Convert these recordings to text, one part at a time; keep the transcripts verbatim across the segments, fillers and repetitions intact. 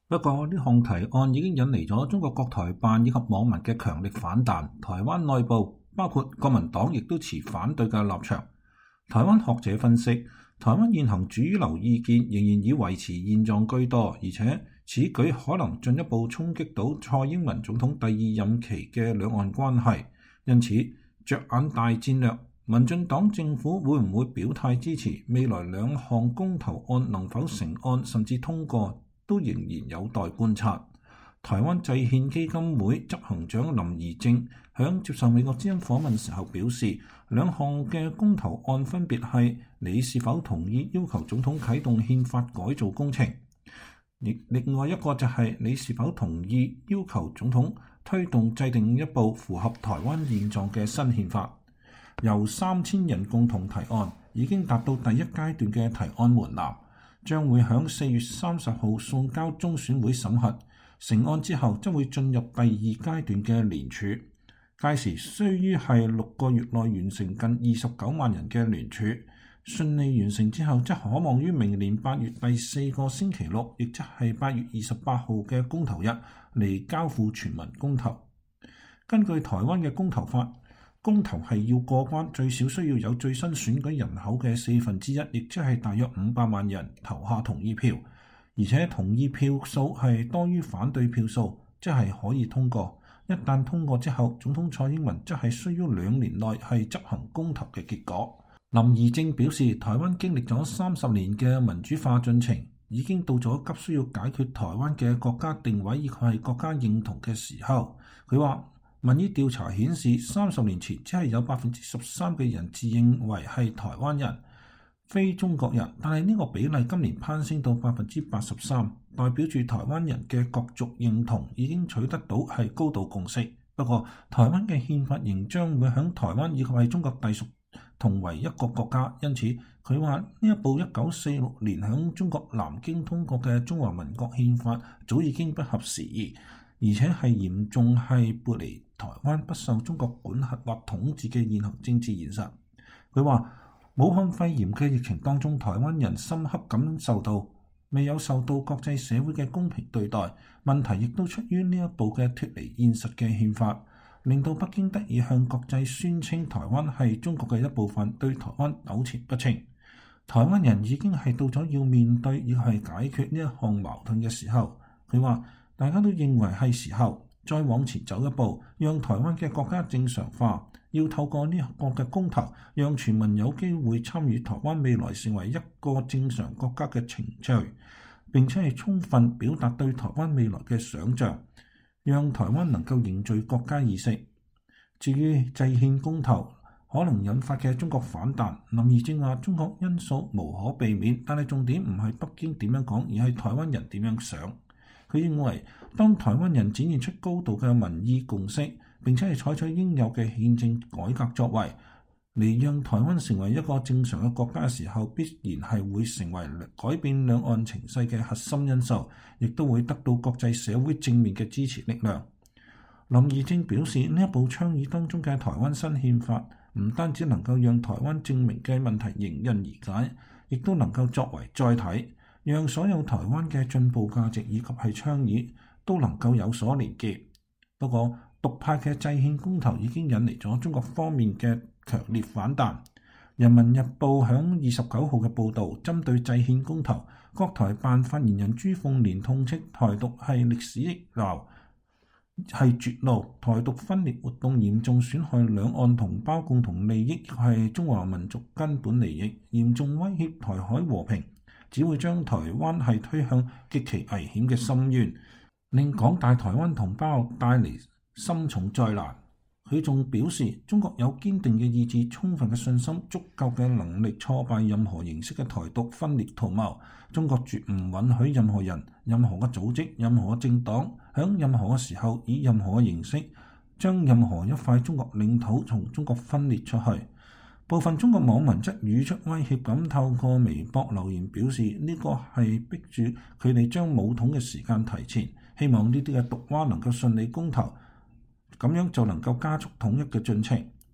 不過呢項提案已經引嚟咗中國國台辦以及網民嘅強力反彈，台灣內部包括國民黨亦都持反對嘅立場。台灣學者分析，台灣現行主流意見仍然以維持現狀居多，而且此舉可能進一步衝擊到蔡英文總統第二任期嘅兩岸關係。因此，着眼大戰略，民進黨政府會唔會表態支持未來兩項公投案能否成案甚至通過，都仍然有待觀察。台灣制憲基金會執行長林宜正響接受美國之音訪問時候表示，兩項嘅公投案分別係你是否同意要求總統啟動憲法改造工程，另外一個就係你是否同意要求總統推動制定一部符合台灣現狀嘅新憲法。由三千人共同提案，已經達到第一階段嘅提案門檻，將會響四月三十號送交中選會審核。成案之後，將會進入第二階段嘅聯署，屆時需於係六個月內完成近二十九萬人嘅聯署。順利完成之後，則可望於明年八月第四個星期六，亦即係八月二十八號嘅公投日嚟交付全民公投。根據台灣嘅公投法，公投係要過關，最少需要有最新選舉人口嘅四分之一，亦即係大約五百萬人投下同意票。而且同意票數係多於反對票數，即係可以通過。一旦通過之後，總統蔡英文則係需要兩年內係執行公投嘅結果。林宜正表示，台灣經歷咗三十年嘅民主化進程，已經到咗急需要解決台灣嘅國家定位以及係國家認同嘅時候。佢話民意調查顯示，三十年前只係有百分之十三嘅人自認為係台灣人，非中國人，但係呢個比例今年攀升到百分之八十三，代表住台灣人嘅國族認同已經取得到係高度共識。不過，台灣嘅憲法仍將會響台灣以及係中國隸屬同為一個國家，因此佢話呢一部一九四六年響中國南京通過嘅中華民國憲法早已經不合時宜，而且係嚴重係背離台灣不受中國管轄或統治嘅現行政治現實。佢話，武漢肺炎嘅疫情當中，台灣人深刻感受到未有受到國際社會嘅公平對待，問題亦都出於呢一部嘅脫離現實嘅憲法，令到北京得以向國際宣稱台灣係中國嘅一部分，對台灣糾纏不清。台灣人已經係到咗要面對要係解決呢一項矛盾嘅時候。佢話大家都認為係時候再往前走一步，讓台灣嘅國家正常化。要透過呢一個嘅公投，讓全民有機會參與台灣未來成為一個正常國家嘅程序，並且係充分表達對台灣未來嘅想像，讓台灣能夠凝聚國家意識。至於制憲公投可能引發嘅中國反彈，林宜正話中國因素無可避免，但係重點唔係北京點樣講，而係台灣人點樣想。佢認為，當台灣人展現出高度嘅民意共識，並且係採取應有嘅憲政改革作為，嚟讓台灣成為一個正常嘅國家嘅時候，必然係會成為改變兩岸情勢嘅核心因素，亦都會得到國際社會正面嘅支持力量。林宜正表示，呢一部倡議當中嘅台灣新憲法，唔單止能夠讓台灣證明嘅問題迎刃而解，亦都能夠作為載體，讓所有台灣嘅進步價值以及係倡議都能夠有所連結。不過，獨派嘅制憲公投已經引嚟咗中國方面嘅強烈反彈。人民日報響二十九號嘅報導，針對制憲公投，國台辦發言人朱鳳蓮痛斥台獨係歷史遺留，係絕路，台獨分裂活動嚴重損害兩岸同胞共同利益，係中華民族根本利益，嚴重威脅台海和平，只會將台灣係推向極其危險嘅深淵，令廣大台灣同胞帶嚟深重災難。佢仲表示，中國有堅定嘅意志、充分嘅信心、足夠嘅能力挫敗任何形式嘅台獨分裂圖謀。中國絕唔允許任何人、任何嘅組織、任何嘅政黨，響任何嘅時候以任何嘅形式將任何一塊中國領土從中國分裂出去。部分中國網民則語出威脅咁透過微博留言表示，呢個係逼住佢哋將武統嘅時間提前，希望呢啲嘅毒蛙能夠順利公投，咁樣就能夠加速統一嘅進程。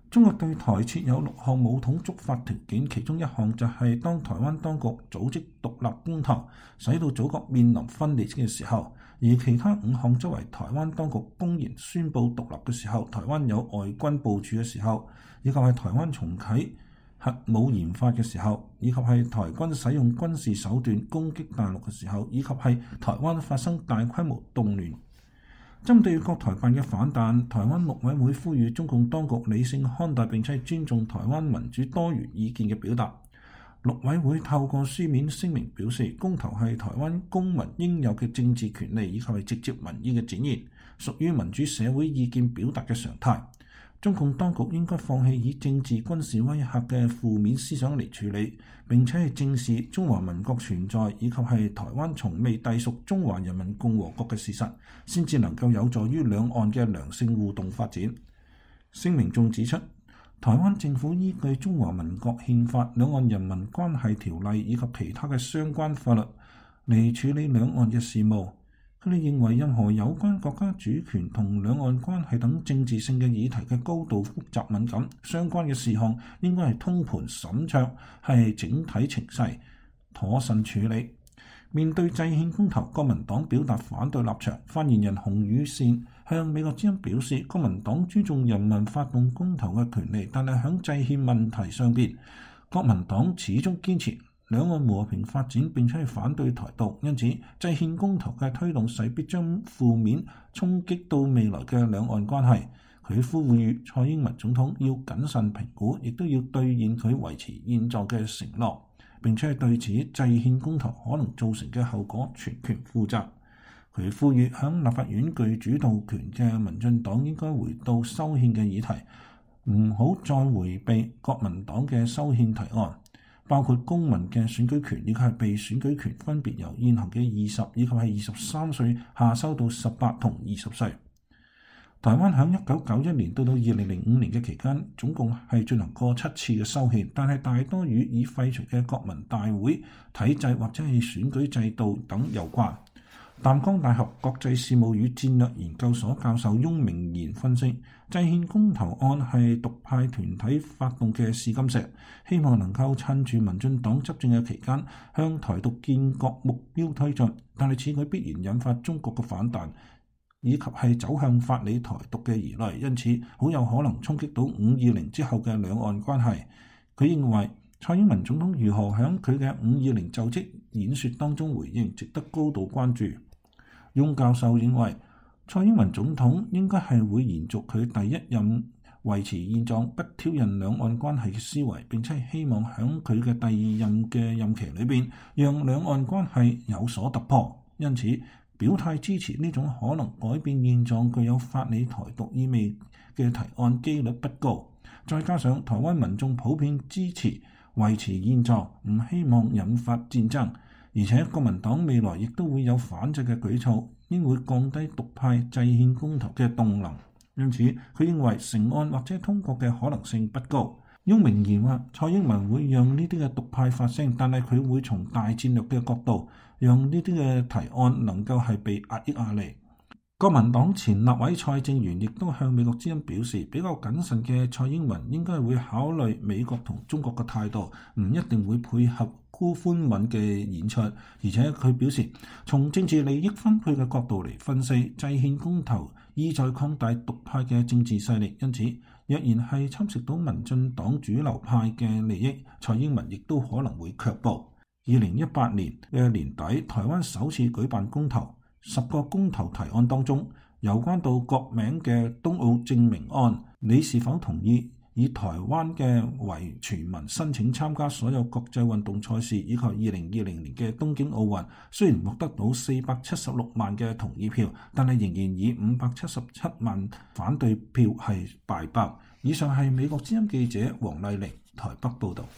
中國對台設有六項武統觸發條件，其中一項就係當台灣當局組織獨立公投，使到祖國面臨分裂嘅時候；而其他五項則為台灣當局公然宣布獨立嘅時候，台灣有外軍部署嘅時候，以及係台灣重啟核武研發嘅時候，以及係台軍使用軍事手段攻擊大陸嘅時候，以及係台灣發生大規模動亂。針對國台辦嘅反彈，台灣陸委會呼籲中共當局理性看待並且尊重台灣民主多元意見嘅表達。陸委會透過書面聲明表示，公投係台灣公民應有嘅政治權利以及係直接民意嘅展現，屬於民主社會意見表達嘅常態。中共當局應該放棄以政治軍事威嚇嘅負面思想嚟處理，並且係正視中華民國存在以及係台灣從未隸屬中華人民共和國嘅事實，先至能夠有助於兩岸嘅良性互動發展。聲明仲指出，台灣政府依據中華民國憲法、兩岸人民關係條例以及其他嘅相關法律嚟處理兩岸嘅事務。佢哋認為任何有關國家主權同兩岸關係等政治性嘅議題嘅高度複雜敏感，相關嘅事項應該係通盤審酌，係整體情勢妥善處理。面對制憲公投，國民黨表達反對立場。發言人洪宇善向美國之音表示，國民黨尊重人民發動公投嘅權利，但係喺制憲問題上邊，國民黨始終堅持兩岸和平發展，並且係反對台獨，因此制憲公投嘅推動勢必將負面衝擊到未來嘅兩岸關係。佢呼籲蔡英文總統要謹慎評估，亦都要兌現佢維持現狀嘅承諾，並且係對此制憲公投可能造成嘅後果全權負責。佢呼籲響立法院具主導權嘅民進黨應該回到修憲嘅議題，唔好再迴避國民黨嘅修憲提案，包括公民嘅選舉權以及係被選舉權分別由現行嘅二十以及係二十三歲下修到十八同二十歲。台灣響一九九一年到到二零零五年嘅期間，總共係進行過七次嘅修憲，但係大多與已廢除嘅國民大會體制或者係選舉制度等有關。淡江大學國際事務與戰略研究所教授翁明賢分析，制憲公投案係獨派團體發動嘅試金石，希望能夠趁住民進黨執政嘅期間向台獨建國目標推進，但係此舉必然引發中國嘅反彈，以及係走向法理台獨嘅疑慮，因此好有可能衝擊到五二零之後嘅兩岸關係。佢認為蔡英文總統如何喺佢嘅五二零就職演說當中回應，值得高度關注。翁教授認為，蔡英文總統應該係會延續佢第一任維持現狀、不挑釁兩岸關係嘅思維，並且希望喺佢嘅第二任嘅任期裏邊，讓兩岸關係有所突破。因此，表態支持呢種可能改變現狀、具有法理台獨意味嘅提案機率不高。再加上台灣民眾普遍支持維持現狀，唔希望引發戰爭。而且國民黨未來亦都會有反制嘅舉措，應會降低獨派制憲公投嘅動能。因此，佢認為成案或者通過嘅可能性不高。翁明賢話，蔡英文會讓呢啲嘅獨派發聲，但係佢會從大戰略嘅角度，讓呢啲嘅提案能夠係被壓抑壓力。國民黨前立委蔡正元亦都向美國之音表示，比較謹慎嘅蔡英文應該會考慮美國同中國嘅態度，唔一定會配合辜寬敏嘅演出。而且佢表示，從政治利益分配嘅角度嚟分析，制憲公投意在擴大獨派嘅政治勢力，因此若然係侵蝕到民進黨主流派嘅利益，蔡英文亦都可能會卻步。二零一八年嘅年底，台灣首次舉辦公投。十個公投提案當中，有關到國名嘅東奧正名案，你是否同意以台灣嘅為全民申請參加所有國際運動賽事，以及二零二零年嘅東京奧運？雖然獲得到四百七十六萬嘅同意票，但係仍然以五百七十七萬反對票係敗北。以上係美國之音記者黃麗玲台北報導。